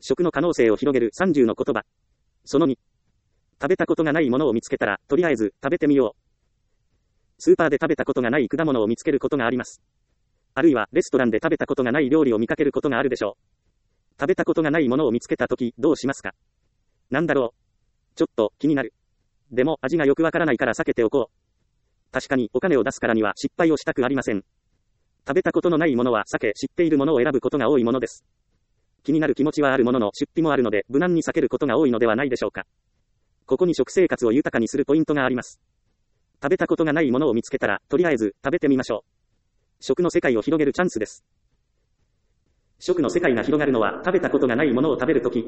食の可能性を広げる30の言葉。その2。食べたことがないものを見つけたら、とりあえず、食べてみよう。スーパーで食べたことがない果物を見つけることがあります。あるいは、レストランで食べたことがない料理を見かけることがあるでしょう。食べたことがないものを見つけたとき、どうしますか？なんだろう。ちょっと、気になる。でも、味がよくわからないから避けておこう。確かに、お金を出すからには失敗をしたくありません。食べたことのないものは避け、知っているものを選ぶことが多いものです。気になる気持ちはあるものの出費もあるので、無難に避けることが多いのではないでしょうか。ここに食生活を豊かにするポイントがあります。食べたことがないものを見つけたら、とりあえず食べてみましょう。食の世界を広げるチャンスです。食の世界が広がるのは、食べたことがないものを食べるとき。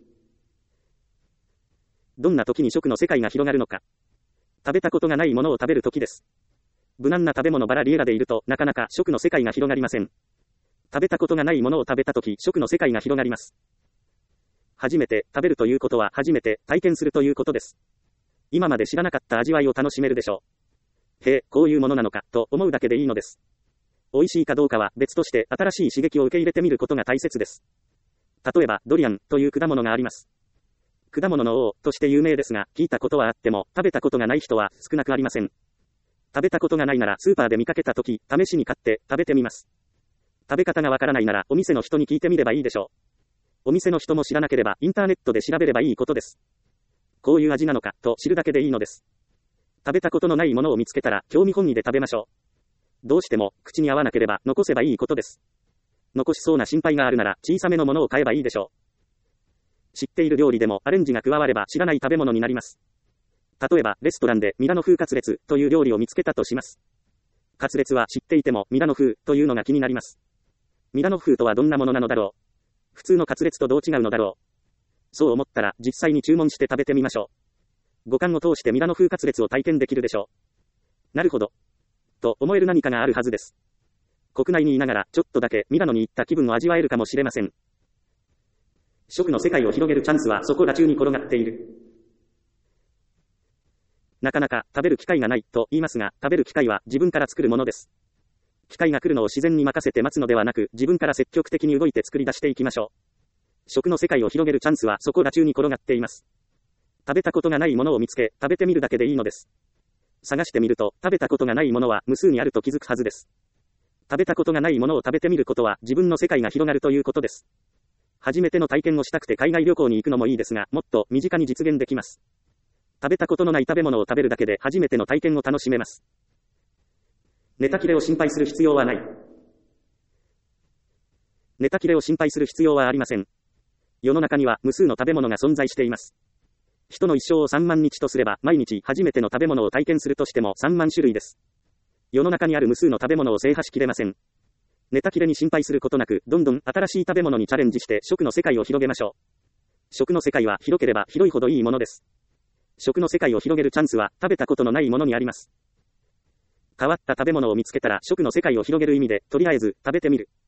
どんな時に食の世界が広がるのか。食べたことがないものを食べるときです。無難な食べ物ばらり選でいると、なかなか食の世界が広がりません。食べたことがないものを食べたとき、食の世界が広がります。初めて食べるということは初めて体験するということです。今まで知らなかった味わいを楽しめるでしょう。へえ、こういうものなのか、と思うだけでいいのです。美味しいかどうかは別として新しい刺激を受け入れてみることが大切です。例えば、ドリアンという果物があります。果物の王として有名ですが、聞いたことはあっても、食べたことがない人は少なくありません。食べたことがないならスーパーで見かけたとき、試しに買って食べてみます。食べ方がわからないならお店の人に聞いてみればいいでしょう。お店の人も知らなければインターネットで調べればいいことです。こういう味なのかと知るだけでいいのです。食べたことのないものを見つけたら興味本位で食べましょう。どうしても口に合わなければ残せばいいことです。残しそうな心配があるなら小さめのものを買えばいいでしょう。知っている料理でもアレンジが加われば知らない食べ物になります。例えばレストランでミラノ風カツレツという料理を見つけたとします。カツレツは知っていてもミラノ風というのが気になります。ミラノ風とはどんなものなのだろう。普通のカツレツとどう違うのだろう。そう思ったら実際に注文して食べてみましょう。五感を通してミラノ風カツレツを体験できるでしょう。なるほど。と思える何かがあるはずです。国内にいながらちょっとだけミラノに行った気分を味わえるかもしれません。食の世界を広げるチャンスはそこら中に転がっている。なかなか食べる機会がないと言いますが、食べる機会は自分から作るものです。機会が来るのを自然に任せて待つのではなく、自分から積極的に動いて作り出していきましょう。食の世界を広げるチャンスはそこら中に転がっています。食べたことがないものを見つけ、食べてみるだけでいいのです。探してみると、食べたことがないものは無数にあると気づくはずです。食べたことがないものを食べてみることは自分の世界が広がるということです。初めての体験をしたくて海外旅行に行くのもいいですが、もっと身近に実現できます。食べたことのない食べ物を食べるだけで初めての体験を楽しめます。ネタ切れを心配する必要はない。ネタ切れを心配する必要はありません。世の中には無数の食べ物が存在しています。人の一生を3万日とすれば、毎日初めての食べ物を体験するとしても3万種類です。世の中にある無数の食べ物を制覇しきれません。ネタ切れに心配することなく、どんどん新しい食べ物にチャレンジして食の世界を広げましょう。食の世界は広ければ広いほどいいものです。食の世界を広げるチャンスは食べたことのないものにあります。変わった食べ物を見つけたら食の世界を広げる意味で、とりあえず食べてみる。